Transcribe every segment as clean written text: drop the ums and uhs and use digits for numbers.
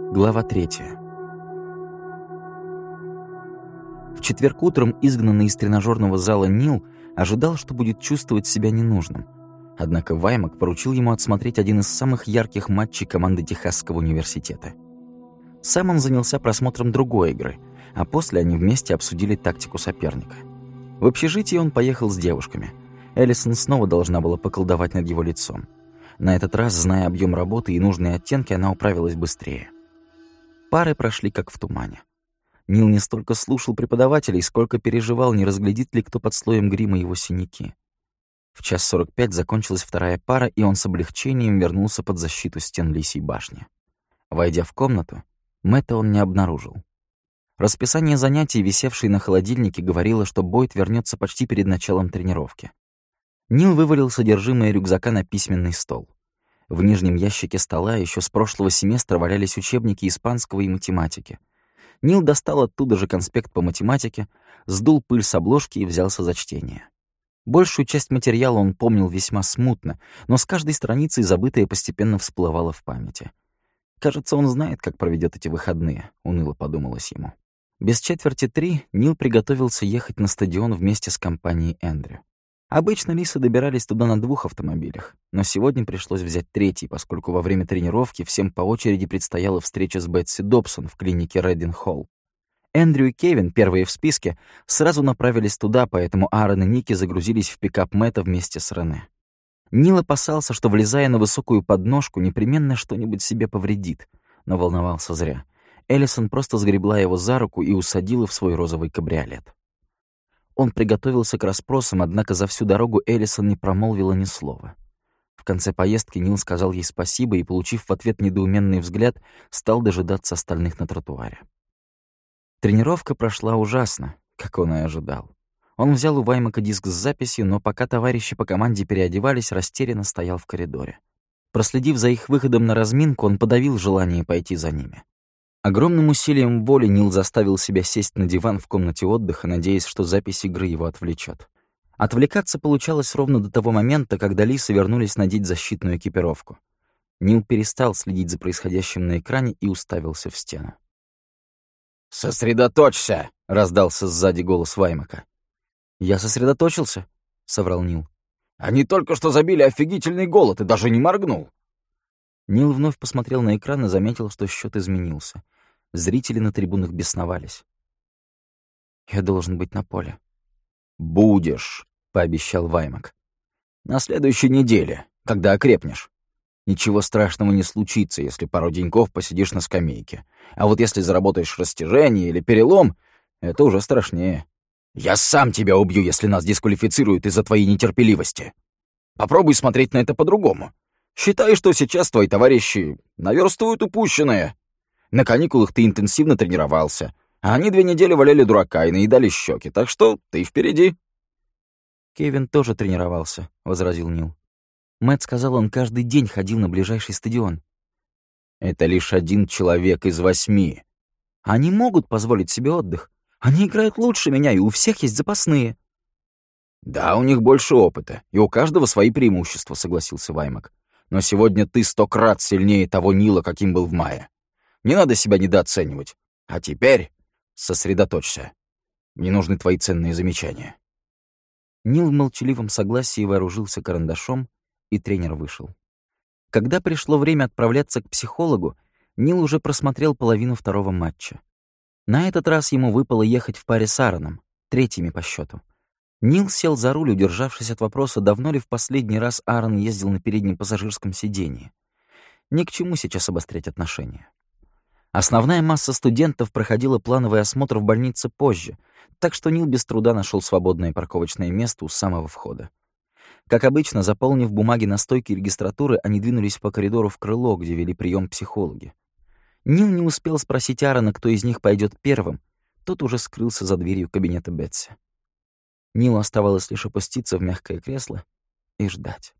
Глава 3. В четверг утром изгнанный из тренажерного зала Нил ожидал, что будет чувствовать себя ненужным. Однако Ваймак поручил ему отсмотреть один из самых ярких матчей команды Техасского университета. Сам он занялся просмотром другой игры, а после они вместе обсудили тактику соперника. В общежитии он поехал с девушками. Эллисон снова должна была поколдовать над его лицом. На этот раз, зная объем работы и нужные оттенки, она управилась быстрее. Пары прошли как в тумане. Нил не столько слушал преподавателей, сколько переживал, не разглядит ли кто под слоем грима его синяки. В 1:45 закончилась вторая пара, и он с облегчением вернулся под защиту стен Лисьей башни. Войдя в комнату, Мэтта он не обнаружил. Расписание занятий, висевшее на холодильнике, говорило, что Бойд вернется почти перед началом тренировки. Нил вывалил содержимое рюкзака на письменный стол. В нижнем ящике стола еще с прошлого семестра валялись учебники испанского и математики. Нил достал оттуда же конспект по математике, сдул пыль с обложки и взялся за чтение. Большую часть материала он помнил весьма смутно, но с каждой страницей забытое постепенно всплывало в памяти. «Кажется, он знает, как проведет эти выходные», — уныло подумалось ему. Без 2:45 Нил приготовился ехать на стадион вместе с компанией Эндрю. Обычно Лисы добирались туда на 2 автомобилях, но сегодня пришлось взять 3-й, поскольку во время тренировки всем по очереди предстояла встреча с Бетси Добсон в клинике Реддин-Холл. Эндрю и Кевин, первые в списке, сразу направились туда, поэтому Аарон и Ники загрузились в пикап Мэтта вместе с Рене. Нил опасался, что, влезая на высокую подножку, непременно что-нибудь себе повредит, но волновался зря. Эллисон просто сгребла его за руку и усадила в свой розовый кабриолет. Он приготовился к расспросам, однако за всю дорогу Эллисон не промолвила ни слова. В конце поездки Нил сказал ей спасибо и, получив в ответ недоуменный взгляд, стал дожидаться остальных на тротуаре. Тренировка прошла ужасно, как он и ожидал. Он взял у Ваймака диск с записью, но пока товарищи по команде переодевались, растерянно стоял в коридоре. Проследив за их выходом на разминку, он подавил желание пойти за ними. Огромным усилием воли Нил заставил себя сесть на диван в комнате отдыха, надеясь, что запись игры его отвлечет. Отвлекаться получалось ровно до того момента, когда Лисы вернулись надеть защитную экипировку. Нил перестал следить за происходящим на экране и уставился в стену. «Сосредоточься!» — раздался сзади голос Ваймака. «Я сосредоточился», — соврал Нил. «Они только что забили офигительный гол, и ты даже не моргнул!» Нил вновь посмотрел на экран и заметил, что счет изменился. Зрители на трибунах бесновались. «Я должен быть на поле». «Будешь», — пообещал Ваймак. «На следующей неделе, когда окрепнешь. Ничего страшного не случится, если пару деньков посидишь на скамейке. А вот если заработаешь растяжение или перелом, это уже страшнее. Я сам тебя убью, если нас дисквалифицируют из-за твоей нетерпеливости. Попробуй смотреть на это по-другому. Считай, что сейчас твои товарищи наверстывают упущенное. На каникулах ты интенсивно тренировался, а они 2 недели валяли дурака и наедали щеки, так что ты впереди». «Кевин тоже тренировался», — возразил Нил. «Мэтт сказал, он каждый день ходил на ближайший стадион». «Это лишь 1 человек из 8. Они могут позволить себе отдых. Они играют лучше меня, и у всех есть запасные». «Да, у них больше опыта, и у каждого свои преимущества», — согласился Ваймак. «Но сегодня ты 100 крат сильнее того Нила, каким был в мае. Не надо себя недооценивать. А теперь сосредоточься. Мне нужны твои ценные замечания». Нил в молчаливом согласии вооружился карандашом, и тренер вышел. Когда пришло время отправляться к психологу, Нил уже просмотрел половину второго матча. На этот раз ему выпало ехать в паре с Аароном, 3-ми по счету. Нил сел за руль, удержавшись от вопроса, давно ли в последний раз Аарон ездил на переднем пассажирском сидении. Ни к чему сейчас обострять отношения. Основная масса студентов проходила плановый осмотр в больнице позже, так что Нил без труда нашел свободное парковочное место у самого входа. Как обычно, заполнив бумаги на стойке регистратуры, они двинулись по коридору в крыло, где вели прием психологи. Нил не успел спросить Аарона, кто из них пойдет первым, тот уже скрылся за дверью кабинета Бетси. Нилу оставалось лишь опуститься в мягкое кресло и ждать.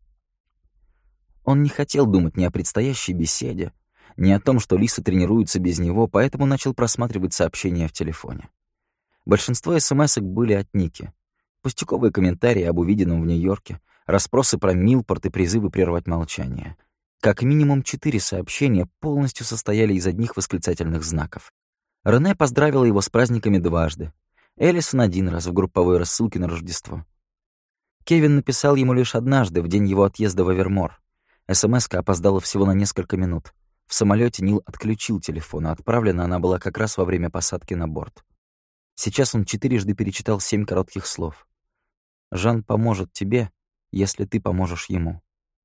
Он не хотел думать ни о предстоящей беседе, ни о том, что Лисы тренируются без него, поэтому начал просматривать сообщения в телефоне. Большинство смс-ок были от Ники. Пустяковые комментарии об увиденном в Нью-Йорке, расспросы про Милпорт и призывы прервать молчание. Как минимум 4 сообщения полностью состояли из одних восклицательных знаков. Рене поздравила его с праздниками дважды. Элисон один раз в групповой рассылке на Рождество. Кевин написал ему лишь однажды, в день его отъезда в Эвермор. СМС-ка опоздала всего на несколько минут. В самолете Нил отключил телефон, а отправлена она была как раз во время посадки на борт. Сейчас он 4 перечитал 7 коротких слов. «Жан поможет тебе, если ты поможешь ему».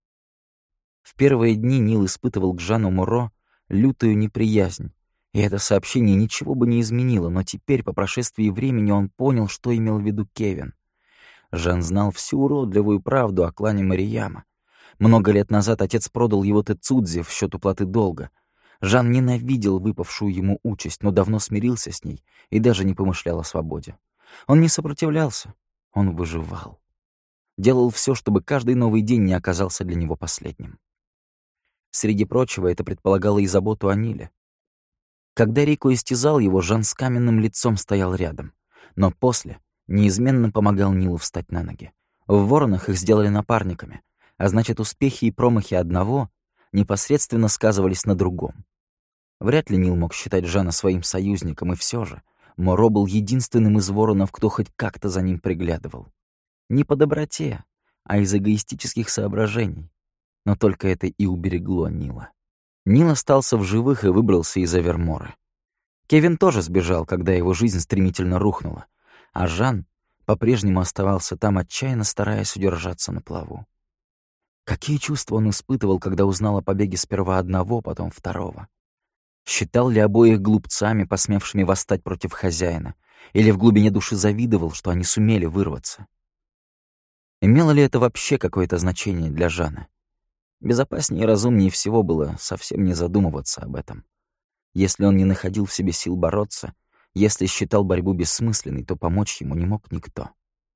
В первые дни Нил испытывал к Жану Муро лютую неприязнь, и это сообщение ничего бы не изменило, но теперь, по прошествии времени, он понял, что имел в виду Кевин. Жан знал всю уродливую правду о клане Марияма. Много лет назад отец продал его Тецудзе в счет уплаты долга. Жан ненавидел выпавшую ему участь, но давно смирился с ней и даже не помышлял о свободе. Он не сопротивлялся, он выживал. Делал все, чтобы каждый новый день не оказался для него последним. Среди прочего, это предполагало и заботу о Ниле. Когда Рико истязал его, Жан с каменным лицом стоял рядом, но после неизменно помогал Нилу встать на ноги. В Воронах их сделали напарниками, а значит, успехи и промахи одного непосредственно сказывались на другом. Вряд ли Нил мог считать Жана своим союзником, и все же Моро был единственным из Воронов, кто хоть как-то за ним приглядывал. Не по доброте, а из эгоистических соображений. Но только это и уберегло Нила. Нил остался в живых и выбрался из Эвермора. Кевин тоже сбежал, когда его жизнь стремительно рухнула, а Жан по-прежнему оставался там, отчаянно стараясь удержаться на плаву. Какие чувства он испытывал, когда узнал о побеге сперва одного, потом второго? Считал ли обоих глупцами, посмевшими восстать против хозяина, или в глубине души завидовал, что они сумели вырваться? Имело ли это вообще какое-то значение для Жана? Безопаснее и разумнее всего было совсем не задумываться об этом. Если он не находил в себе сил бороться, если считал борьбу бессмысленной, то помочь ему не мог никто.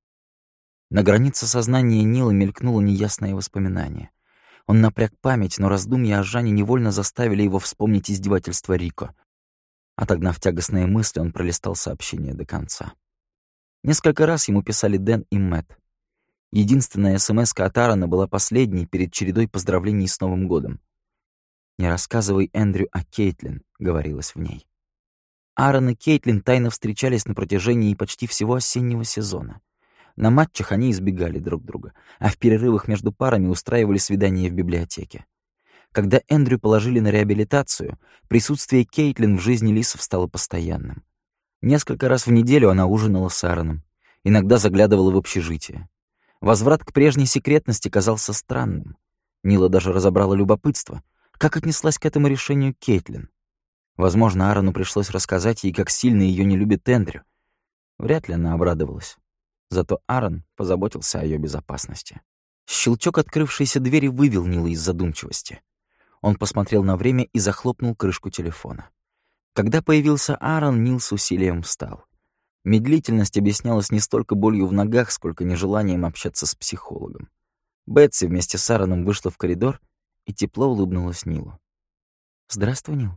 На границе сознания Нила мелькнуло неясное воспоминание. Он напряг память, но раздумья о Жане невольно заставили его вспомнить издевательство Рико. Отогнав тягостные мысли, он пролистал сообщение до конца. Несколько раз ему писали Дэн и Мэтт. Единственная СМС-ка от Аарона была последней перед чередой поздравлений с Новым годом. «Не рассказывай Эндрю о Кейтлин», — говорилось в ней. Аарон и Кейтлин тайно встречались на протяжении почти всего осеннего сезона. На матчах они избегали друг друга, а в перерывах между парами устраивали свидания в библиотеке. Когда Эндрю положили на реабилитацию, присутствие Кейтлин в жизни Лисов стало постоянным. Несколько раз в неделю она ужинала с Аароном, иногда заглядывала в общежитие. Возврат к прежней секретности казался странным. Нила даже разобрала любопытство. Как отнеслась к этому решению Кейтлин? Возможно, Аарону пришлось рассказать ей, как сильно ее не любит Эндрю. Вряд ли она обрадовалась. Зато Аарон позаботился о ее безопасности. Щелчок открывшейся двери вывел Нила из задумчивости. Он посмотрел на время и захлопнул крышку телефона. Когда появился Аарон, Нил с усилием встал. Медлительность объяснялась не столько болью в ногах, сколько нежеланием общаться с психологом. Бетси вместе с Аароном вышла в коридор и тепло улыбнулась Нилу. «Здравствуй, Нил».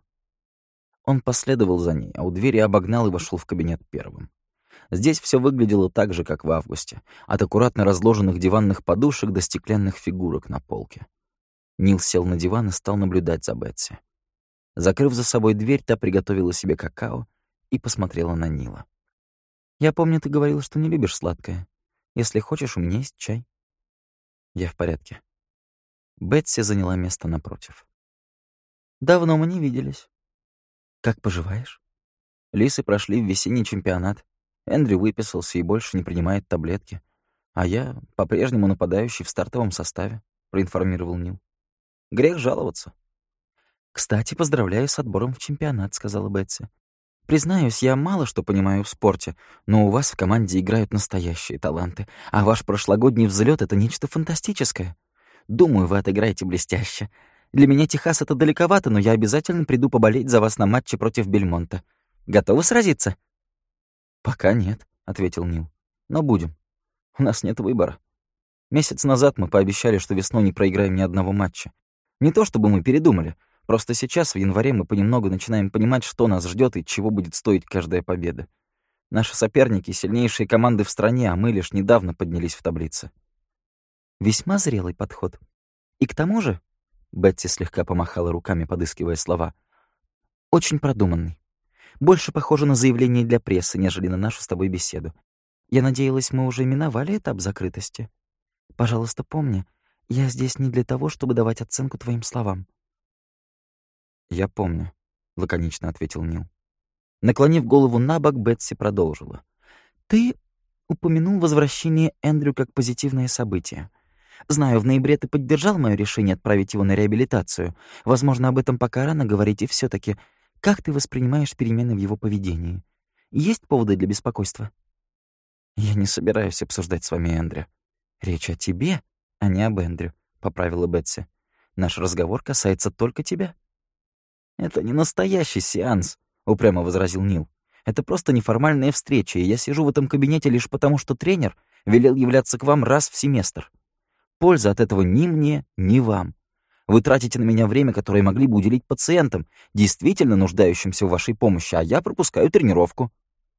Он последовал за ней, а у двери обогнал и вошел в кабинет первым. Здесь все выглядело так же, как в августе, от аккуратно разложенных диванных подушек до стеклянных фигурок на полке. Нил сел на диван и стал наблюдать за Бетси. Закрыв за собой дверь, та приготовила себе какао и посмотрела на Нила. «Я помню, ты говорил, что не любишь сладкое. Если хочешь, у меня есть чай». «Я в порядке». Бетси заняла место напротив. «Давно мы не виделись. Как поживаешь?» Лисы прошли в весенний чемпионат. Эндрю выписался и больше не принимает таблетки. А я по-прежнему нападающий в стартовом составе, проинформировал Нил. Грех жаловаться. «Кстати, поздравляю с отбором в чемпионат», — сказала Бетси. «Признаюсь, я мало что понимаю в спорте, но у вас в команде играют настоящие таланты, а ваш прошлогодний взлет — это нечто фантастическое. Думаю, вы отыграете блестяще. Для меня Техас — это далековато, но я обязательно приду поболеть за вас на матче против Бельмонта. Готовы сразиться?» «Пока нет», — ответил Нил. «Но будем. У нас нет выбора. Месяц назад мы пообещали, что весной не проиграем ни одного матча. Не то чтобы мы передумали, просто сейчас, в январе, мы понемногу начинаем понимать, что нас ждет и чего будет стоить каждая победа. Наши соперники — сильнейшие команды в стране, а мы лишь недавно поднялись в таблице». «Весьма зрелый подход. И к тому же Бетси слегка помахала руками, подыскивая слова. «Очень продуманный. Больше похоже на заявление для прессы, нежели на нашу с тобой беседу. Я надеялась, мы уже миновали этап закрытости. Пожалуйста, помни, я здесь не для того, чтобы давать оценку твоим словам». «Я помню», — лаконично ответил Нил. Наклонив голову набок, Бетси продолжила. «Ты упомянул возвращение Эндрю как позитивное событие. Знаю, в ноябре ты поддержал моё решение отправить его на реабилитацию. Возможно, об этом пока рано говорить, и всё таки, как ты воспринимаешь перемены в его поведении? Есть поводы для беспокойства?» «Я не собираюсь обсуждать с вами Эндрю. Речь о тебе, а не об Эндрю», — поправила Бетси. «Наш разговор касается только тебя». «Это не настоящий сеанс», — упрямо возразил Нил. «Это просто неформальная встреча, и я сижу в этом кабинете лишь потому, что тренер велел являться к вам раз в семестр. Пользы от этого ни мне, ни вам. Вы тратите на меня время, которое могли бы уделить пациентам, действительно нуждающимся в вашей помощи, а я пропускаю тренировку».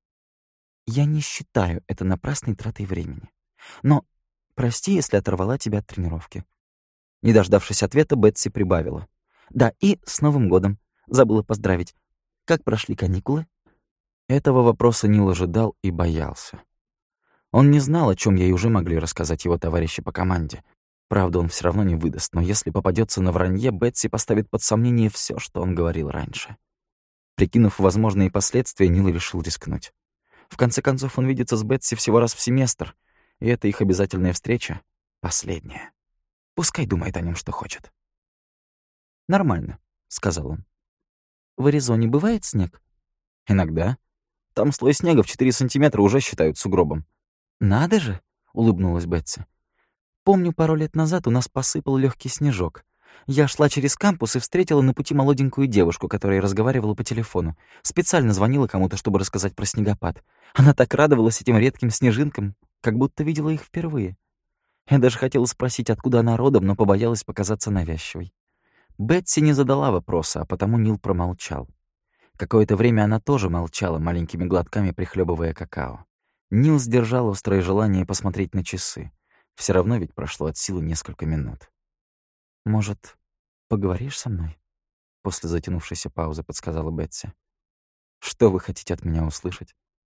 «Я не считаю это напрасной тратой времени. Но прости, если оторвала тебя от тренировки». Не дождавшись ответа, Бетси прибавила. «Да, и с Новым годом. Забыла поздравить. Как прошли каникулы?» Этого вопроса Нил ожидал и боялся. Он не знал, о чем ей уже могли рассказать его товарищи по команде. Правда, он все равно не выдаст, но если попадется на вранье, Бетси поставит под сомнение все, что он говорил раньше. Прикинув возможные последствия, Нил решил рискнуть. В конце концов, он видится с Бетси всего раз в семестр, и это их обязательная встреча — последняя. Пускай думает о нем, что хочет. «Нормально», — сказал он. «В Аризоне бывает снег?» «Иногда. Там слой снега в 4 сантиметра уже считают сугробом». «Надо же!» — улыбнулась Бетси. «Помню, пару лет назад у нас посыпал легкий снежок. Я шла через кампус и встретила на пути молоденькую девушку, которая разговаривала по телефону. Специально звонила кому-то, чтобы рассказать про снегопад. Она так радовалась этим редким снежинкам, как будто видела их впервые. Я даже хотела спросить, откуда она родом, но побоялась показаться навязчивой». Бетси не задала вопроса, а потому Нил промолчал. Какое-то время она тоже молчала, маленькими глотками прихлебывая какао. Нил сдержал острое желание посмотреть на часы. Все равно ведь прошло от силы несколько минут. «Может, поговоришь со мной?» После затянувшейся паузы подсказала Бетси. «Что вы хотите от меня услышать?»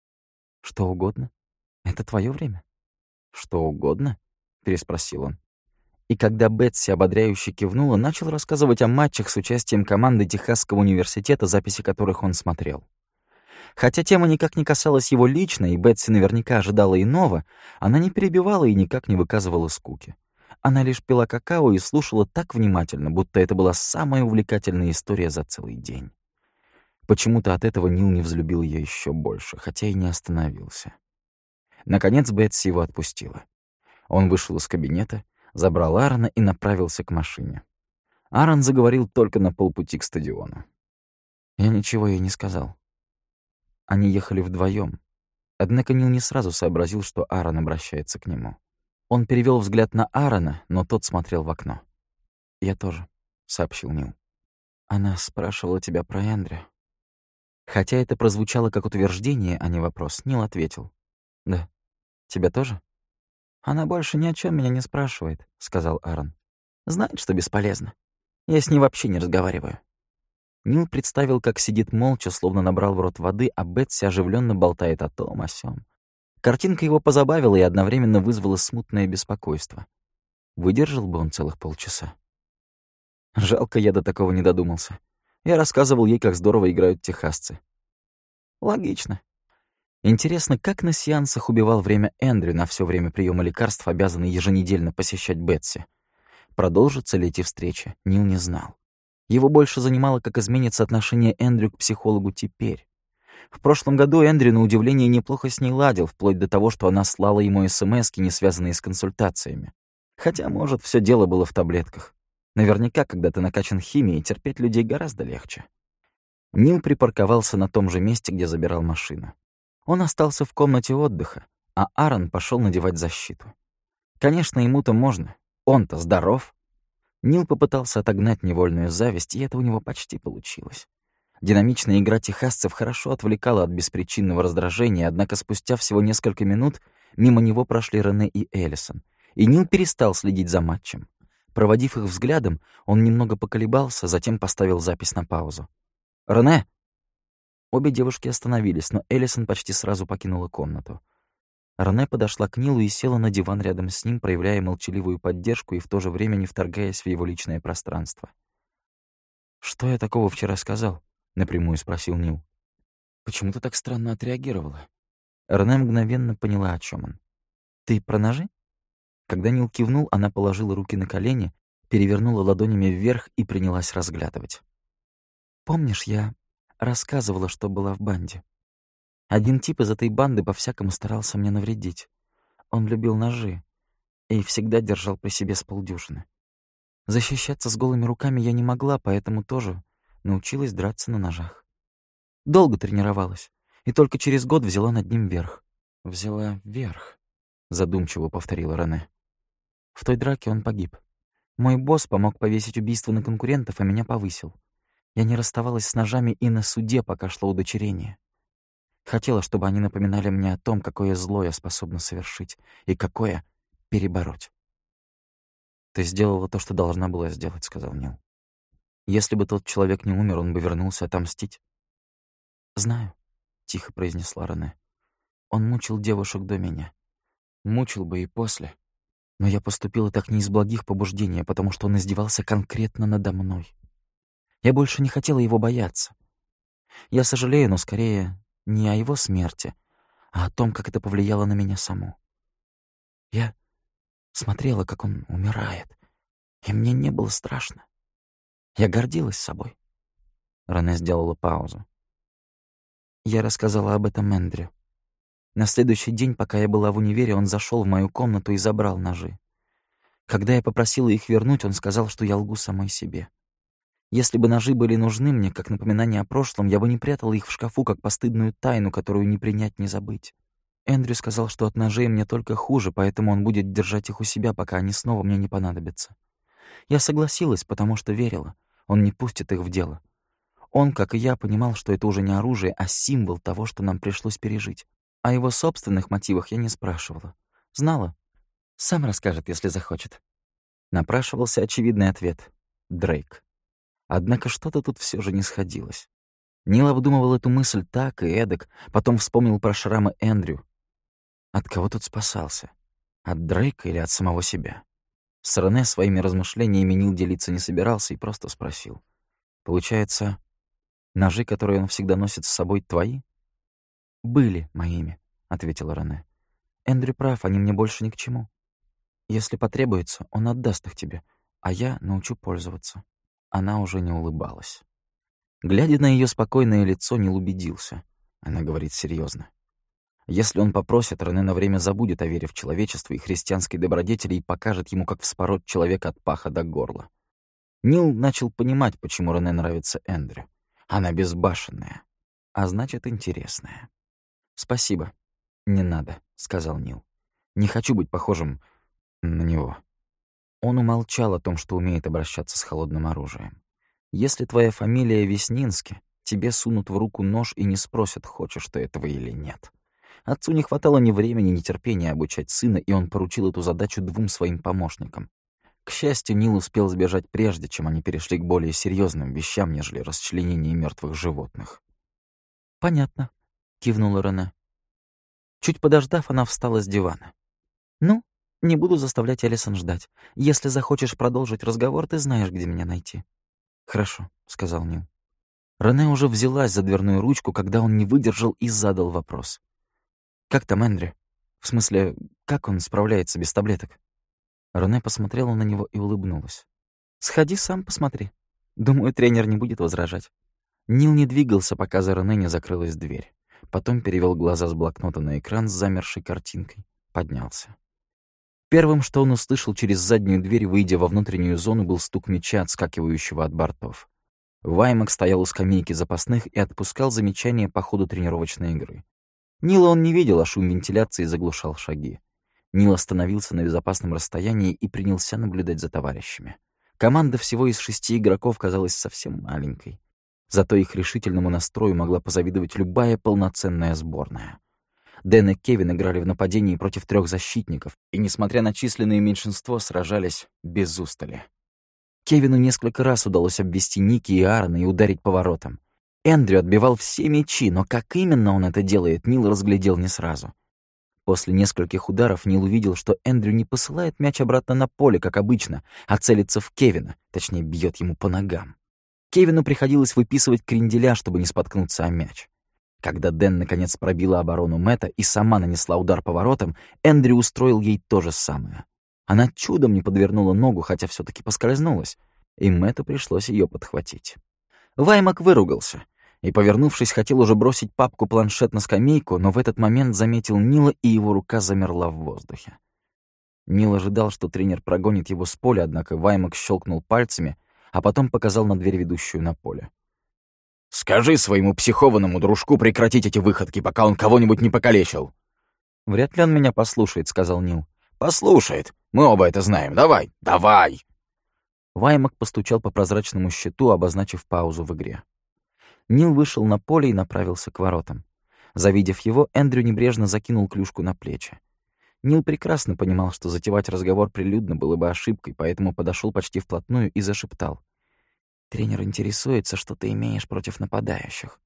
«Что угодно. Это твое время». «Что угодно?» — переспросил он. И когда Бетси ободряюще кивнула, начал рассказывать о матчах с участием команды Техасского университета, записи которых он смотрел. Хотя тема никак не касалась его лично, и Бетси наверняка ожидала иного, она не перебивала и никак не выказывала скуки. Она лишь пила какао и слушала так внимательно, будто это была самая увлекательная история за целый день. Почему-то от этого Нил не взлюбил ее еще больше, хотя и не остановился. Наконец Бетси его отпустила. Он вышел из кабинета, забрал Аарона и направился к машине. Аарон заговорил только на полпути к стадиону. Я ничего ей не сказал. Они ехали вдвоем. Однако Нил не сразу сообразил, что Аарон обращается к нему. Он перевел взгляд на Аарона, но тот смотрел в окно. «Я тоже», — сообщил Нил. «Она спрашивала тебя про Эндрю». Хотя это прозвучало как утверждение, а не вопрос, Нил ответил. «Да. Тебя тоже?» «Она больше ни о чем меня не спрашивает», — сказал Аарон. «Знает, что бесполезно. Я с ней вообще не разговариваю». Нил представил, как сидит молча, словно набрал в рот воды, а Бетси оживленно болтает о том, о сём. Картинка его позабавила и одновременно вызвала смутное беспокойство. Выдержал бы он целых полчаса. Жалко, я до такого не додумался. Я рассказывал ей, как здорово играют техасцы. Логично. Интересно, как на сеансах убивал время Эндрю, на всё время приема лекарств, обязанный еженедельно посещать Бетси. Продолжатся ли эти встречи, Нил не знал. Его больше занимало, как изменится отношение Эндрю к психологу теперь. В прошлом году Эндрю, на удивление, неплохо с ней ладил, вплоть до того, что она слала ему смски, не связанные с консультациями. Хотя, может, всё дело было в таблетках. Наверняка, когда ты накачан химией, терпеть людей гораздо легче. Нил припарковался на том же месте, где забирал машину. Он остался в комнате отдыха, а Аарон пошёл надевать защиту. Конечно, ему-то можно. Он-то здоров. Нил попытался отогнать невольную зависть, и это у него почти получилось. Динамичная игра техасцев хорошо отвлекала от беспричинного раздражения, однако спустя всего несколько минут мимо него прошли Рене и Эллисон, и Нил перестал следить за матчем. Проводив их взглядом, он немного поколебался, затем поставил запись на паузу. «Рене!» Обе девушки остановились, но Эллисон почти сразу покинула комнату. Рене подошла к Нилу и села на диван рядом с ним, проявляя молчаливую поддержку и в то же время не вторгаясь в его личное пространство. «Что я такого вчера сказал?» — напрямую спросил Нил. «Почему ты так странно отреагировала?» Рене мгновенно поняла, о чем он. «Ты про ножи?» Когда Нил кивнул, она положила руки на колени, перевернула ладонями вверх и принялась разглядывать. «Помнишь, я рассказывала, что была в банде? Один тип из этой банды по-всякому старался мне навредить. Он любил ножи и всегда держал при себе с полдюжины. Защищаться с голыми руками я не могла, поэтому тоже научилась драться на ножах. Долго тренировалась, и только через год взяла над ним верх». «Взяла верх», — задумчиво повторила Рене. «В той драке он погиб. Мой босс помог повесить убийство на конкурентов, а меня повысил. Я не расставалась с ножами и на суде, пока шло удочерение. Хотела, чтобы они напоминали мне о том, какое зло я способна совершить и какое перебороть». «Ты сделала то, что должна была сделать», — сказал Нил. «Если бы тот человек не умер, он бы вернулся отомстить». «Знаю», — тихо произнесла Рене. «Он мучил девушек до меня. Мучил бы и после. Но я поступила так не из благих побуждений, а потому что он издевался конкретно надо мной. Я больше не хотела его бояться. Я сожалею, но скорее не о его смерти, а о том, как это повлияло на меня саму. Я смотрела, как он умирает, и мне не было страшно. Я гордилась собой». Рене сделала паузу. Я рассказала об этом Эндрю. На следующий день, пока я была в универе, он зашел в мою комнату и забрал ножи. Когда я попросила их вернуть, он сказал, что я лгу самой себе. Если бы ножи были нужны мне, как напоминание о прошлом, я бы не прятала их в шкафу, как постыдную тайну, которую не принять, не забыть. Эндрю сказал, что от ножей мне только хуже, поэтому он будет держать их у себя, пока они снова мне не понадобятся. Я согласилась, потому что верила. Он не пустит их в дело. Он, как и я, понимал, что это уже не оружие, а символ того, что нам пришлось пережить. О его собственных мотивах я не спрашивала. Знала. Сам расскажет, если захочет. Напрашивался очевидный ответ. Дрейк. Однако что-то тут все же не сходилось. Нил обдумывал эту мысль так и эдак, потом вспомнил про шрамы Эндрю. От кого тут спасался? От Дрейка или от самого себя? С Рене своими размышлениями Нил делиться не собирался и просто спросил. «Получается, ножи, которые он всегда носит с собой, твои?» «Были моими», — ответила Рене. «Эндрю прав, они мне больше ни к чему. Если потребуется, он отдаст их тебе, а я научу пользоваться». Она уже не улыбалась. Глядя на ее спокойное лицо, Нил убедился. Она говорит серьезно. Если он попросит, Рене на время забудет о вере в человечество и христианской добродетели и покажет ему, как вспороть человека от паха до горла. Нил начал понимать, почему Рене нравится Эндрю. Она безбашенная, а значит, интересная. «Спасибо. Не надо», — сказал Нил. «Не хочу быть похожим на него». Он умолчал о том, что умеет обращаться с холодным оружием. Если твоя фамилия Веснински, тебе сунут в руку нож и не спросят, хочешь ты этого или нет. Отцу не хватало ни времени, ни терпения обучать сына, и он поручил эту задачу 2 своим помощникам. К счастью, Нил успел сбежать прежде, чем они перешли к более серьезным вещам, нежели расчленение мертвых животных. «Понятно», — кивнула Рене. Чуть подождав, она встала с дивана. «Ну, не буду заставлять Эллисон ждать. Если захочешь продолжить разговор, ты знаешь, где меня найти». «Хорошо», — сказал Нил. Рене уже взялась за дверную ручку, когда он не выдержал и задал вопрос. «Как там Эндрю? В смысле, как он справляется без таблеток?» Рене посмотрела на него и улыбнулась. «Сходи сам, посмотри. Думаю, тренер не будет возражать». Нил не двигался, пока за Рене не закрылась дверь. Потом перевел глаза с блокнота на экран с замершей картинкой. Поднялся. Первым, что он услышал через заднюю дверь, выйдя во внутреннюю зону, был стук мяча, отскакивающего от бортов. Ваймак стоял у скамейки запасных и отпускал замечания по ходу тренировочной игры. Нила он не видел, а шум вентиляции заглушал шаги. Нил остановился на безопасном расстоянии и принялся наблюдать за товарищами. Команда всего из 6 игроков казалась совсем маленькой. Зато их решительному настрою могла позавидовать любая полноценная сборная. Дэн и Кевин играли в нападении против 3 защитников, и, несмотря на численное меньшинство, сражались без устали. Кевину несколько раз удалось обвести Ники и Аарона и ударить поворотом. Эндрю отбивал все мячи, но как именно он это делает, Нил разглядел не сразу. После нескольких ударов Нил увидел, что Эндрю не посылает мяч обратно на поле, как обычно, а целится в Кевина, точнее, бьет ему по ногам. Кевину приходилось выписывать кренделя, чтобы не споткнуться о мяч. Когда Дэн наконец пробила оборону Мэтта и сама нанесла удар поворотом, Эндрю устроил ей то же самое. Она чудом не подвернула ногу, хотя все таки поскользнулась, и Мэтту пришлось ее подхватить. Ваймак выругался и, повернувшись, хотел уже бросить папку-планшет на скамейку, но в этот момент заметил Нила, и его рука замерла в воздухе. Нил ожидал, что тренер прогонит его с поля, однако Ваймак щелкнул пальцами, а потом показал на дверь, ведущую на поле. «Скажи своему психованному дружку прекратить эти выходки, пока он кого-нибудь не покалечил». «Вряд ли он меня послушает», — сказал Нил. «Послушает. Мы оба это знаем. Давай, давай!» Ваймак постучал по прозрачному щиту, обозначив паузу в игре. Нил вышел на поле и направился к воротам. Завидев его, Эндрю небрежно закинул клюшку на плечи. Нил прекрасно понимал, что затевать разговор прилюдно было бы ошибкой, поэтому подошел почти вплотную и зашептал. «Тренер интересуется, что ты имеешь против нападающих».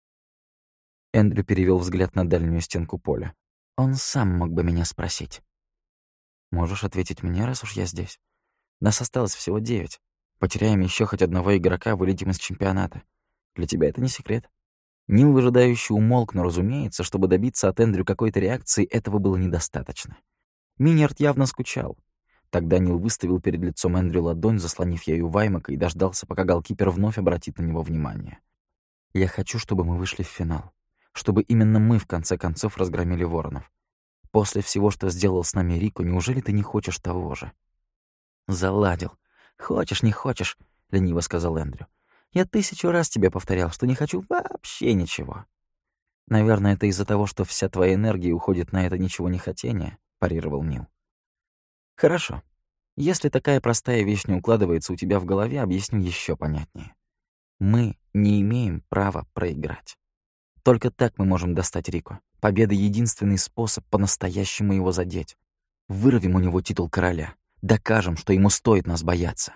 Эндрю перевел взгляд на дальнюю стенку поля. «Он сам мог бы меня спросить». «Можешь ответить мне, раз уж я здесь. Нас осталось всего 9. Потеряем еще хоть одного игрока, вылетим из чемпионата. Для тебя это не секрет». Нил выжидающе умолк, но, разумеется, чтобы добиться от Эндрю какой-то реакции, этого было недостаточно. Миньярд явно скучал. Тогда Нил выставил перед лицом Эндрю ладонь, заслонив ею Ваймака, и дождался, пока голкипер вновь обратит на него внимание. «Я хочу, чтобы мы вышли в финал. Чтобы именно мы, в конце концов, разгромили Воронов. После всего, что сделал с нами Рико, неужели ты не хочешь того же?» «Заладил. Хочешь, не хочешь», — лениво сказал Эндрю. «Я 1000 раз тебе повторял, что не хочу вообще ничего». «Наверное, это из-за того, что вся твоя энергия уходит на это ничего не хотение», — парировал Нил. «Хорошо. Если такая простая вещь не укладывается у тебя в голове, объясню еще понятнее. Мы не имеем права проиграть. Только так мы можем достать Рико. Победа — единственный способ по-настоящему его задеть. Вырвем у него титул короля. Докажем, что ему стоит нас бояться».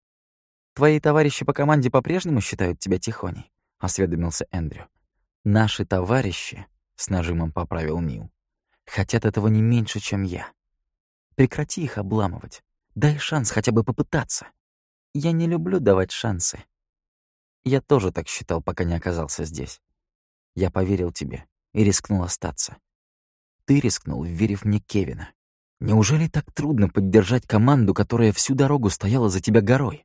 «Твои товарищи по команде по-прежнему считают тебя тихоней?» — осведомился Эндрю. «Наши товарищи», — с нажимом поправил Нил, — «хотят этого не меньше, чем я. Прекрати их обламывать. Дай шанс хотя бы попытаться. Я не люблю давать шансы. Я тоже так считал, пока не оказался здесь. Я поверил тебе и рискнул остаться. Ты рискнул, вверив мне Кевина. Неужели так трудно поддержать команду, которая всю дорогу стояла за тебя горой?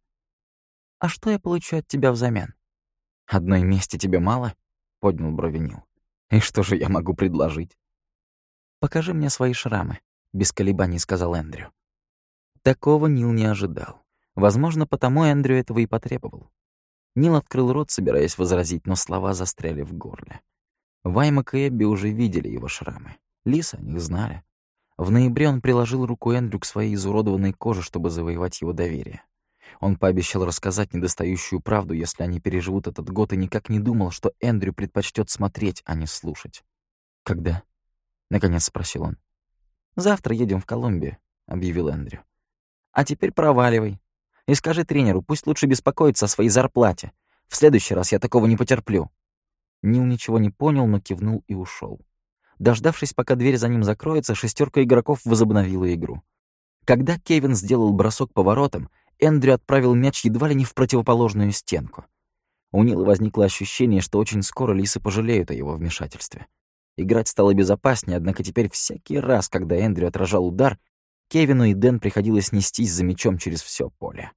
А что я получу от тебя взамен? Одной мести тебе мало?» — поднял брови Нил. «И что же я могу предложить?» «Покажи мне свои шрамы», — без колебаний сказал Эндрю. Такого Нил не ожидал. Возможно, потому Эндрю этого и потребовал. Нил открыл рот, собираясь возразить, но слова застряли в горле. Ваймак и Эбби уже видели его шрамы. Лис о них знали. В ноябре он приложил руку Эндрю к своей изуродованной коже, чтобы завоевать его доверие. Он пообещал рассказать недостающую правду, если они переживут этот год, и никак не думал, что Эндрю предпочтет смотреть, а не слушать. «Когда?» — наконец спросил он. «Завтра едем в Колумбию», — объявил Эндрю. «А теперь проваливай. И скажи тренеру, пусть лучше беспокоится о своей зарплате. В следующий раз я такого не потерплю». Нил ничего не понял, но кивнул и ушел. Дождавшись, пока дверь за ним закроется, 6 игроков возобновила игру. Когда Кевин сделал бросок по воротам, Эндрю отправил мяч едва ли не в противоположную стенку. У Нила возникло ощущение, что очень скоро лисы пожалеют о его вмешательстве. Играть стало безопаснее, однако теперь всякий раз, когда Эндрю отражал удар, Кевину и Дэн приходилось нестись за мячом через все поле.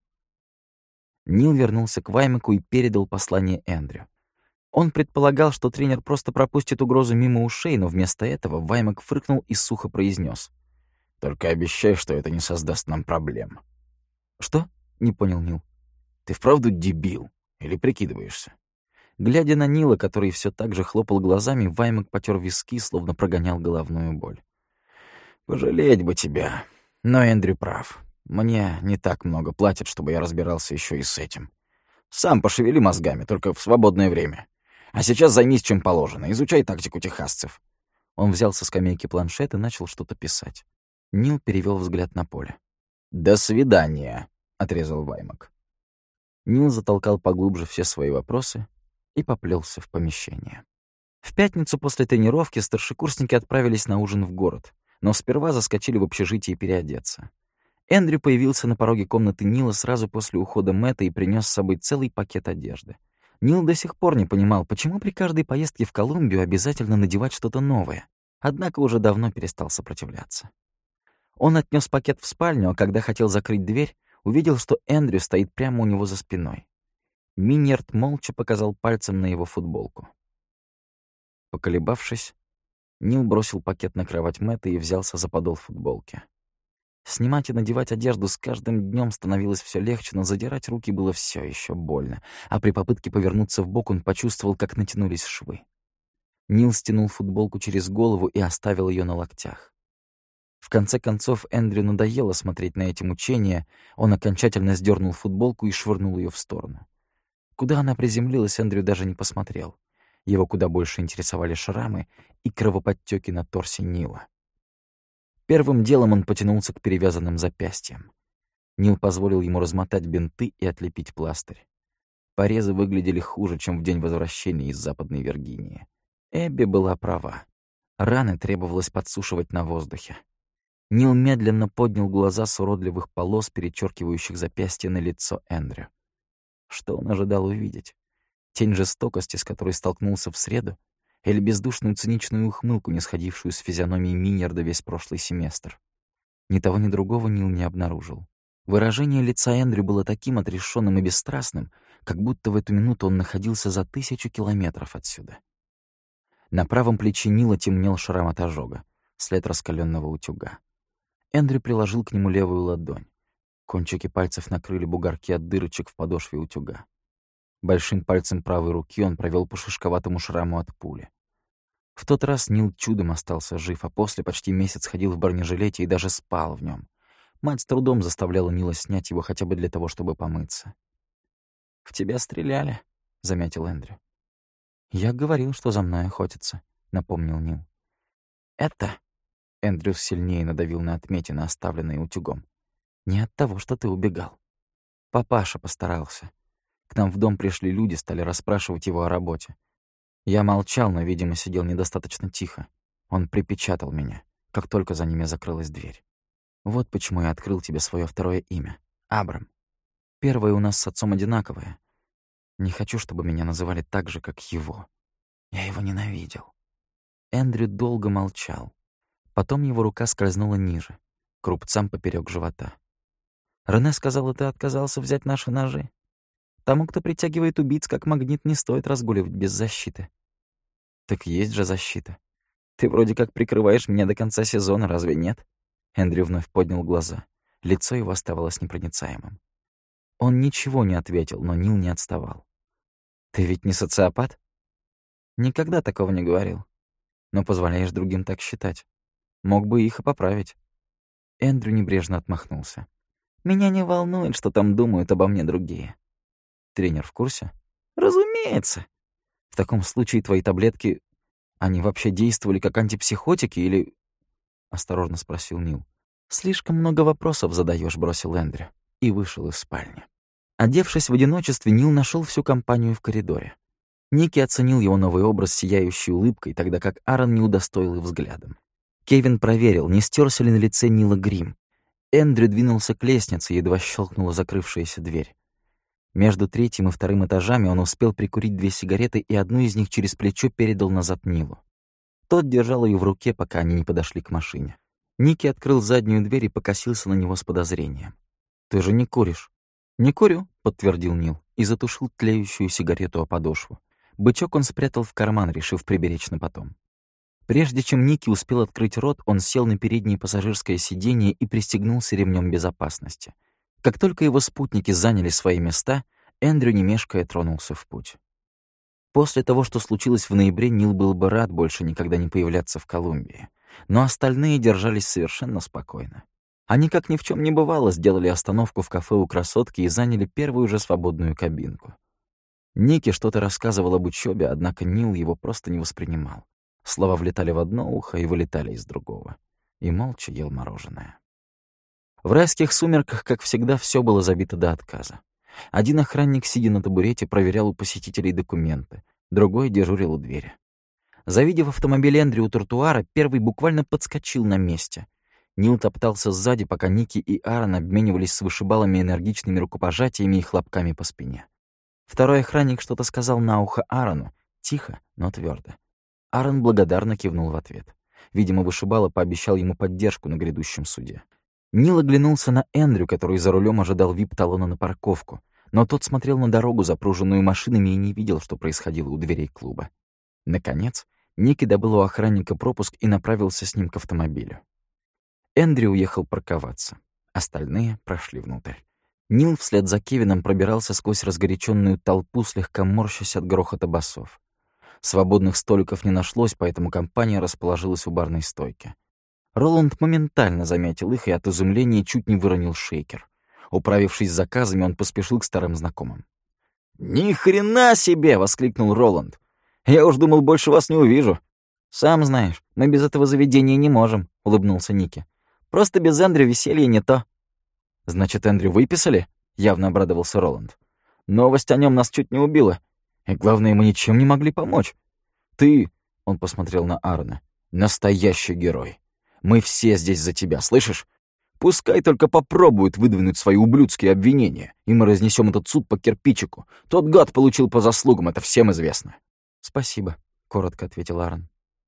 Нил вернулся к Ваймаку и передал послание Эндрю. Он предполагал, что тренер просто пропустит угрозу мимо ушей, но вместо этого Ваймак фыркнул и сухо произнес: «Только обещай, что это не создаст нам проблем». «Что?» — не понял Нил. «Ты вправду дебил? Или прикидываешься?» Глядя на Нила, который все так же хлопал глазами, Ваймак потер виски, словно прогонял головную боль. «Пожалеть бы тебя. Но Эндрю прав. Мне не так много платят, чтобы я разбирался еще и с этим. Сам пошевели мозгами, только в свободное время. А сейчас займись чем положено, изучай тактику техасцев». Он взял со скамейки планшет и начал что-то писать. Нил перевел взгляд на поле. «До свидания», — отрезал Ваймак. Нил затолкал поглубже все свои вопросы и поплелся в помещение. В пятницу после тренировки старшекурсники отправились на ужин в город, но сперва заскочили в общежитие переодеться. Эндрю появился на пороге комнаты Нила сразу после ухода Мэтта и принес с собой целый пакет одежды. Нил до сих пор не понимал, почему при каждой поездке в Колумбию обязательно надевать что-то новое, однако уже давно перестал сопротивляться. Он отнес пакет в спальню, а когда хотел закрыть дверь, увидел, что Эндрю стоит прямо у него за спиной. Миньярд молча показал пальцем на его футболку. Поколебавшись, Нил бросил пакет на кровать Мэтта и взялся за подол футболки. Снимать и надевать одежду с каждым днем становилось все легче, но задирать руки было все еще больно, а при попытке повернуться вбок он почувствовал, как натянулись швы. Нил стянул футболку через голову и оставил ее на локтях. В конце концов, Эндрю надоело смотреть на эти мучения, он окончательно сдернул футболку и швырнул ее в сторону. Куда она приземлилась, Эндрю даже не посмотрел. Его куда больше интересовали шрамы и кровоподтёки на торсе Нила. Первым делом он потянулся к перевязанным запястьям. Нил позволил ему размотать бинты и отлепить пластырь. Порезы выглядели хуже, чем в день возвращения из Западной Виргинии. Эбби была права. Раны требовалось подсушивать на воздухе. Нил медленно поднял глаза с уродливых полос, перечеркивающих запястья, на лицо Эндрю. Что он ожидал увидеть? Тень жестокости, с которой столкнулся в среду, или бездушную циничную ухмылку, не сходившую с физиономией Миньярда весь прошлый семестр? Ни того, ни другого Нил не обнаружил. Выражение лица Эндрю было таким отрешенным и бесстрастным, как будто в эту минуту он находился за 1000 километров отсюда. На правом плече Нила темнел шрам от ожога, след раскаленного утюга. Эндрю приложил к нему левую ладонь. Кончики пальцев накрыли бугорки от дырочек в подошве утюга. Большим пальцем правой руки он провел по шишковатому шраму от пули. В тот раз Нил чудом остался жив, а после почти месяц ходил в бронежилете и даже спал в нем. Мать с трудом заставляла Нила снять его хотя бы для того, чтобы помыться. «В тебя стреляли», — заметил Эндрю. «Я говорил, что за мной охотятся», — напомнил Нил. «Это...» — Эндрю сильнее надавил на отметины, оставленные утюгом. «Не от того, что ты убегал. Папаша постарался. К нам в дом пришли люди, стали расспрашивать его о работе. Я молчал, но, видимо, сидел недостаточно тихо. Он припечатал меня, как только за ними закрылась дверь. Вот почему я открыл тебе свое второе имя — Абрам. Первое у нас с отцом одинаковое. Не хочу, чтобы меня называли так же, как его. Я его ненавидел». Эндрю долго молчал. Потом его рука скользнула ниже, к рубцам поперек живота. «Рене сказала, ты отказался взять наши ножи. Тому, кто притягивает убийц как магнит, не стоит разгуливать без защиты». «Так есть же защита. Ты вроде как прикрываешь меня до конца сезона, разве нет?» Эндрю вновь поднял глаза. Лицо его оставалось непроницаемым. Он ничего не ответил, но Нил не отставал. «Ты ведь не социопат?» «Никогда такого не говорил. Но позволяешь другим так считать. Мог бы их и поправить». Эндрю небрежно отмахнулся. «Меня не волнует, что там думают обо мне другие». «Тренер в курсе?» «Разумеется. В таком случае твои таблетки, они вообще действовали как антипсихотики или...» — осторожно спросил Нил. «Слишком много вопросов задаешь», — бросил Эндрю и вышел из спальни. Одевшись в одиночестве, Нил нашел всю компанию в коридоре. Ники оценил его новый образ сияющей улыбкой, тогда как Аарон не удостоил их взглядом. Кевин проверил, не стёрся ли на лице Нила грим. Эндрю двинулся к лестнице, едва щелкнула закрывшаяся дверь. Между 3-м и 2-м этажами он успел прикурить 2 сигареты и одну из них через плечо передал назад Нилу. Тот держал ее в руке, пока они не подошли к машине. Ники открыл заднюю дверь и покосился на него с подозрением. «Ты же не куришь?» «Не курю», — подтвердил Нил и затушил тлеющую сигарету о подошву. Бычок он спрятал в карман, решив приберечь на потом. Прежде чем Ники успел открыть рот, он сел на переднее пассажирское сиденье и пристегнулся ремнем безопасности. Как только его спутники заняли свои места, Эндрю, не мешкая, тронулся в путь. После того, что случилось в ноябре, Нил был бы рад больше никогда не появляться в Колумбии. Но остальные держались совершенно спокойно. Они, как ни в чем не бывало, сделали остановку в кафе у красотки и заняли первую же свободную кабинку. Ники что-то рассказывал об учебе, однако Нил его просто не воспринимал. Слова влетали в одно ухо и вылетали из другого. И молча ел мороженое. В райских сумерках, как всегда, все было забито до отказа. Один охранник, сидя на табурете, проверял у посетителей документы, другой дежурил у двери. Завидев автомобиль Эндрю у тротуара, первый буквально подскочил на месте. Нил топтался сзади, пока Ники и Аарон обменивались с вышибалами энергичными рукопожатиями и хлопками по спине. Второй охранник что-то сказал на ухо Аарону, тихо, но твердо. Аарон благодарно кивнул в ответ. Видимо, вышибала пообещал ему поддержку на грядущем суде. Нил оглянулся на Эндрю, который за рулем ожидал вип-талона на парковку, но тот смотрел на дорогу, запруженную машинами, и не видел, что происходило у дверей клуба. Наконец, Ники добыл у охранника пропуск и направился с ним к автомобилю. Эндрю уехал парковаться. Остальные прошли внутрь. Нил вслед за Кевином пробирался сквозь разгоряченную толпу, слегка морщась от грохота басов. Свободных столиков не нашлось, поэтому компания расположилась у барной стойки. Роланд моментально заметил их и от изумления чуть не выронил шейкер. Управившись с заказами, он поспешил к старым знакомым. «Ни хрена себе!» — воскликнул Роланд. «Я уж думал, больше вас не увижу». «Сам знаешь, мы без этого заведения не можем», — улыбнулся Ники. «Просто без Эндрю веселье не то». «Значит, Эндрю выписали?» — явно обрадовался Роланд. «Новость о нем нас чуть не убила. И главное, мы ничем не могли помочь. Ты...» — он посмотрел на Аарона. «Настоящий герой. Мы все здесь за тебя, слышишь? Пускай только попробуют выдвинуть свои ублюдские обвинения, и мы разнесем этот суд по кирпичику. Тот гад получил по заслугам, это всем известно». «Спасибо», — коротко ответил Аарон.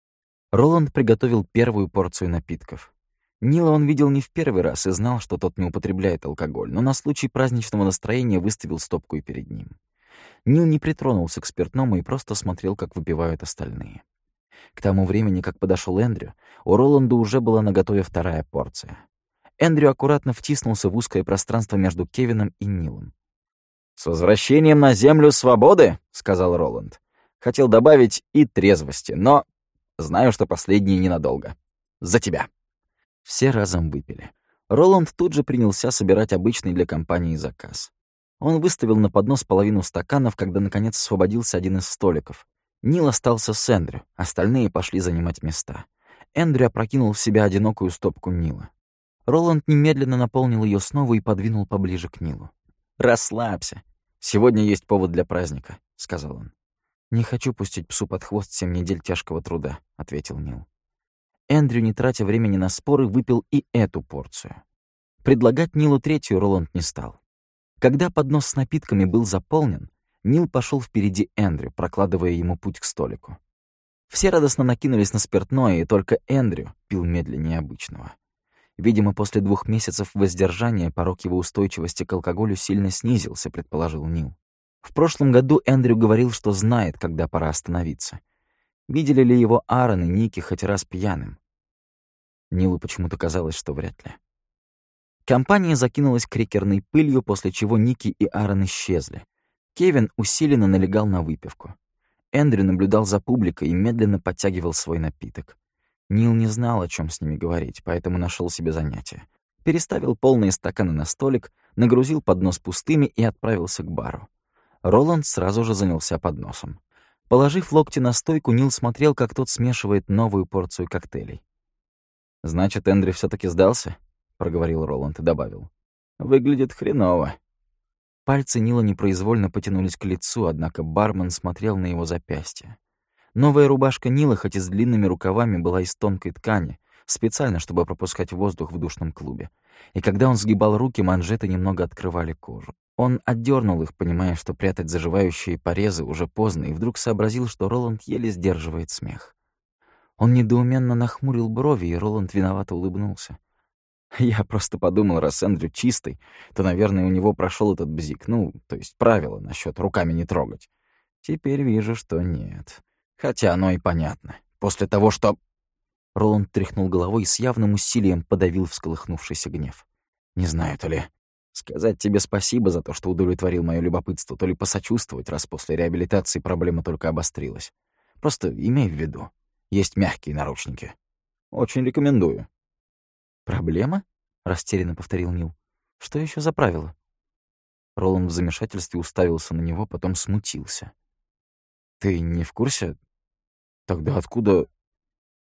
Роланд приготовил первую порцию напитков. Нила он видел не в первый раз и знал, что тот не употребляет алкоголь, но на случай праздничного настроения выставил стопку и перед ним. Нил не притронулся к спиртному и просто смотрел, как выпивают остальные. К тому времени, как подошел Эндрю, у Роланда уже была наготове вторая порция. Эндрю аккуратно втиснулся в узкое пространство между Кевином и Нилом. «С возвращением на землю свободы!» — сказал Роланд. Хотел добавить и трезвости, но знаю, что последние ненадолго. За тебя!» Все разом выпили. Роланд тут же принялся собирать обычный для компании заказ. Он выставил на поднос половину стаканов, когда наконец освободился один из столиков. Нил остался с Эндрю, остальные пошли занимать места. Эндрю опрокинул в себя одинокую стопку Нила. Роланд немедленно наполнил ее снова и подвинул поближе к Нилу. «Расслабься. Сегодня есть повод для праздника», — сказал он. «Не хочу пустить псу под хвост 7 недель тяжкого труда», — ответил Нил. Эндрю, не тратя времени на споры, выпил и эту порцию. Предлагать Нилу третью Роланд не стал. Когда поднос с напитками был заполнен, Нил пошел впереди Эндрю, прокладывая ему путь к столику. Все радостно накинулись на спиртное, и только Эндрю пил медленнее обычного. Видимо, после 2 месяцев воздержания порог его устойчивости к алкоголю сильно снизился, предположил Нил. В прошлом году Эндрю говорил, что знает, когда пора остановиться. Видели ли его Аарон и Ники хоть раз пьяным? Нилу почему-то казалось, что вряд ли. Компания закинулась крекерной пылью, после чего Ники и Аарон исчезли. Кевин усиленно налегал на выпивку. Эндрю наблюдал за публикой и медленно подтягивал свой напиток. Нил не знал, о чем с ними говорить, поэтому нашел себе занятие. Переставил полные стаканы на столик, нагрузил поднос пустыми и отправился к бару. Роланд сразу же занялся подносом. Положив локти на стойку, Нил смотрел, как тот смешивает новую порцию коктейлей. «Значит, Эндрю все-таки сдался?» — проговорил Роланд и добавил. «Выглядит хреново». Пальцы Нила непроизвольно потянулись к лицу, однако бармен смотрел на его запястье. Новая рубашка Нила, хоть и с длинными рукавами, была из тонкой ткани, специально, чтобы пропускать воздух в душном клубе. И когда он сгибал руки, манжеты немного открывали кожу. Он отдернул их, понимая, что прятать заживающие порезы уже поздно, и вдруг сообразил, что Роланд еле сдерживает смех. Он недоуменно нахмурил брови, и Роланд виновато улыбнулся. «Я просто подумал, раз Эндрю чистый, то, наверное, у него прошел этот бзик, то есть правило насчет руками не трогать. Теперь вижу, что нет. Хотя оно и понятно. После того, что...» Роланд тряхнул головой и с явным усилием подавил всколыхнувшийся гнев. «Не знаю, то ли сказать тебе спасибо за то, что удовлетворил моё любопытство, то ли посочувствовать, раз после реабилитации проблема только обострилась. Просто имей в виду, есть мягкие наручники. Очень рекомендую». «Проблема?» — растерянно повторил Нил. «Что еще за правило?» Роланд в замешательстве уставился на него, потом смутился. «Ты не в курсе? Тогда откуда...»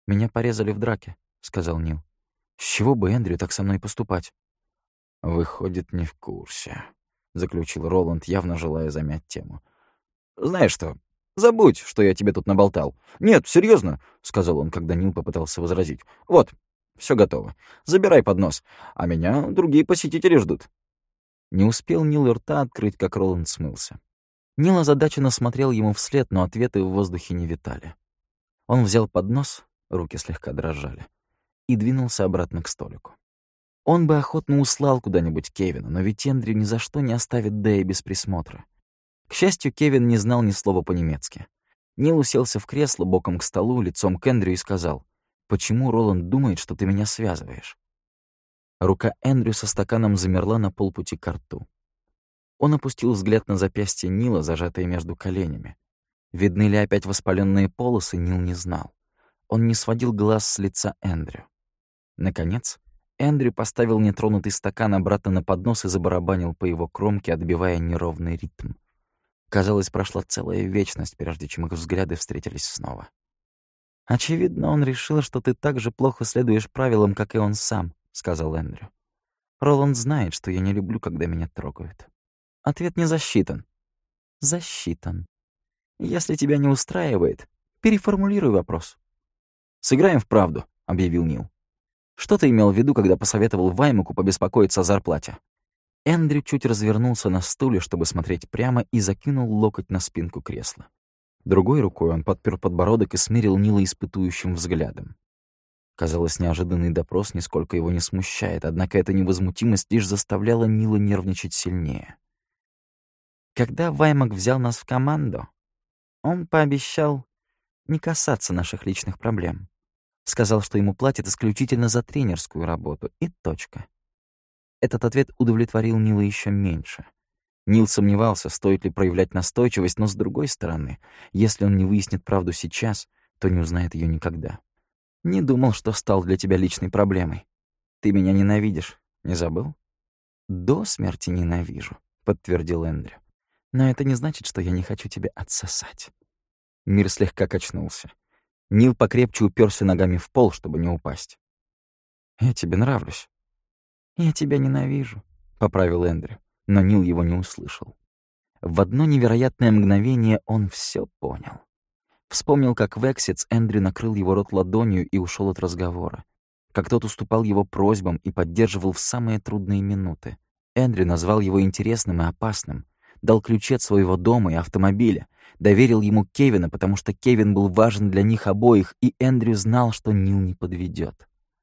«Меня порезали в драке», — сказал Нил. «С чего бы Эндрю так со мной поступать?» «Выходит, не в курсе», — заключил Роланд, явно желая замять тему. «Знаешь что, забудь, что я тебе тут наболтал. Нет, серьезно, сказал он, когда Нил попытался возразить. «Вот, все готово. Забирай поднос, а меня другие посетители ждут». Не успел Нил и рта открыть, как Роланд смылся. Нил озадаченно смотрел ему вслед, но ответы в воздухе не витали. Он взял поднос, руки слегка дрожали, и двинулся обратно к столику. Он бы охотно услал куда-нибудь Кевина, но ведь Эндрю ни за что не оставит Дэя без присмотра. К счастью, Кевин не знал ни слова по-немецки. Нил уселся в кресло боком к столу, лицом к Эндрю и сказал: «Почему Роланд думает, что ты меня связываешь?» Рука Эндрю со стаканом замерла на полпути к рту. Он опустил взгляд на запястье Нила, зажатое между коленями. Видны ли опять воспаленные полосы, Нил не знал. Он не сводил глаз с лица Эндрю. Наконец, Эндрю поставил нетронутый стакан обратно на поднос и забарабанил по его кромке, отбивая неровный ритм. Казалось, прошла целая вечность, прежде чем их взгляды встретились снова. «Очевидно, он решил, что ты так же плохо следуешь правилам, как и он сам», — сказал Эндрю. «Роланд знает, что я не люблю, когда меня трогают». Ответ не засчитан. Засчитан. Если тебя не устраивает, переформулируй вопрос. «Сыграем в правду», — объявил Нил. «Что ты имел в виду, когда посоветовал Ваймаку побеспокоиться о зарплате?» Эндрю чуть развернулся на стуле, чтобы смотреть прямо, и закинул локоть на спинку кресла. Другой рукой он подпер подбородок и смерил Нила испытующим взглядом. Казалось, неожиданный допрос нисколько его не смущает, однако эта невозмутимость лишь заставляла Нила нервничать сильнее. Когда Ваймак взял нас в команду, он пообещал не касаться наших личных проблем. Сказал, что ему платят исключительно за тренерскую работу, и точка. Этот ответ удовлетворил Нила еще меньше. Нил сомневался, стоит ли проявлять настойчивость, но, с другой стороны, если он не выяснит правду сейчас, то не узнает ее никогда. «Не думал, что стал для тебя личной проблемой. Ты меня ненавидишь, не забыл?» «До смерти ненавижу», — подтвердил Эндрю. «Но это не значит, что я не хочу тебя отсосать». Мир слегка качнулся. Нил покрепче уперся ногами в пол, чтобы не упасть. «Я тебе нравлюсь». «Я тебя ненавижу», — поправил Эндрю, но Нил его не услышал. В одно невероятное мгновение он все понял. Вспомнил, как в Экситс Эндрю накрыл его рот ладонью и ушел от разговора. Как тот уступал его просьбам и поддерживал в самые трудные минуты. Эндрю назвал его интересным и опасным, дал ключи от своего дома и автомобиля, доверил ему Кевина, потому что Кевин был важен для них обоих, и Эндрю знал, что Нил не подведет.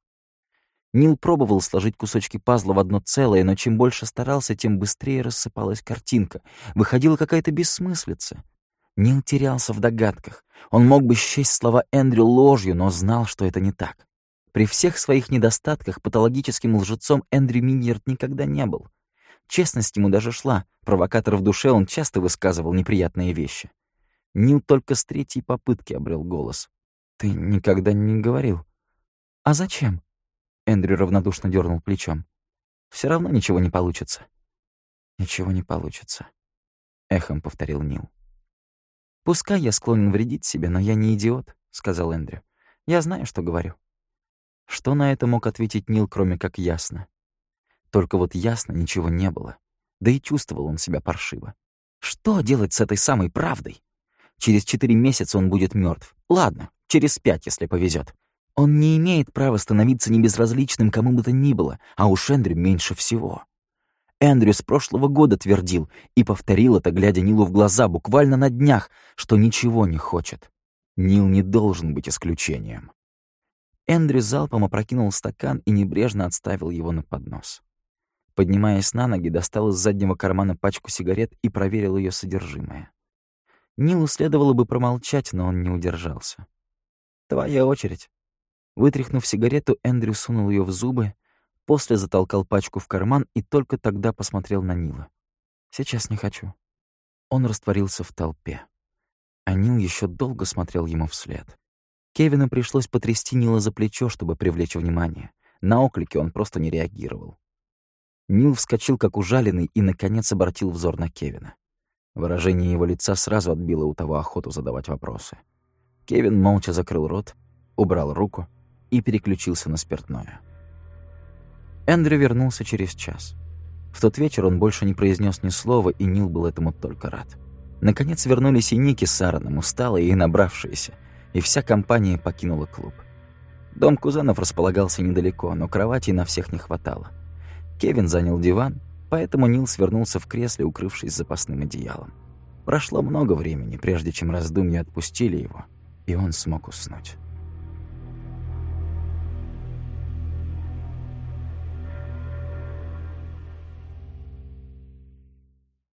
Нил пробовал сложить кусочки пазла в одно целое, но чем больше старался, тем быстрее рассыпалась картинка. Выходила какая-то бессмыслица. Нил терялся в догадках. Он мог бы счесть слова Эндрю ложью, но знал, что это не так. При всех своих недостатках патологическим лжецом Эндрю Миньярд никогда не был. Честность ему даже шла. Провокатор в душе, он часто высказывал неприятные вещи. Нил только с третьей попытки обрел голос. «Ты никогда не говорил». «А зачем?» Эндрю равнодушно дернул плечом. «Все равно ничего не получится». «Ничего не получится», — эхом повторил Нил. «Пускай я склонен вредить себе, но я не идиот», — сказал Эндрю. «Я знаю, что говорю». Что на это мог ответить Нил, кроме как ясно? Только вот ясно ничего не было. Да и чувствовал он себя паршиво. Что делать с этой самой правдой? Через 4 месяца он будет мертв. Ладно, через 5, если повезет. Он не имеет права становиться небезразличным кому бы то ни было, а уж Эндрю меньше всего. Эндрю с прошлого года твердил и повторил это, глядя Нилу в глаза буквально на днях, что ничего не хочет. Нил не должен быть исключением. Эндрю залпом опрокинул стакан и небрежно отставил его на поднос. Поднимаясь на ноги, достал из заднего кармана пачку сигарет и проверил ее содержимое. Нилу следовало бы промолчать, но он не удержался. «Твоя очередь». Вытряхнув сигарету, Эндрю сунул ее в зубы, после затолкал пачку в карман и только тогда посмотрел на Нила. «Сейчас не хочу». Он растворился в толпе. А Нил еще долго смотрел ему вслед. Кевину пришлось потрясти Нила за плечо, чтобы привлечь внимание. На оклики он просто не реагировал. Нил вскочил как ужаленный и, наконец, обратил взор на Кевина. Выражение его лица сразу отбило у того охоту задавать вопросы. Кевин молча закрыл рот убрал руку и переключился на спиртное. Эндрю вернулся через час. В тот вечер он больше не произнес ни слова, и Нил был этому только рад. Наконец вернулись и Ники с Аароном, усталые и набравшиеся, и вся компания покинула клуб. Дом кузенов располагался недалеко, но кроватей на всех не хватало. Кевин занял диван, поэтому Нил свернулся в кресле, укрывшись запасным одеялом. Прошло много времени, прежде чем раздумья отпустили его, и он смог уснуть.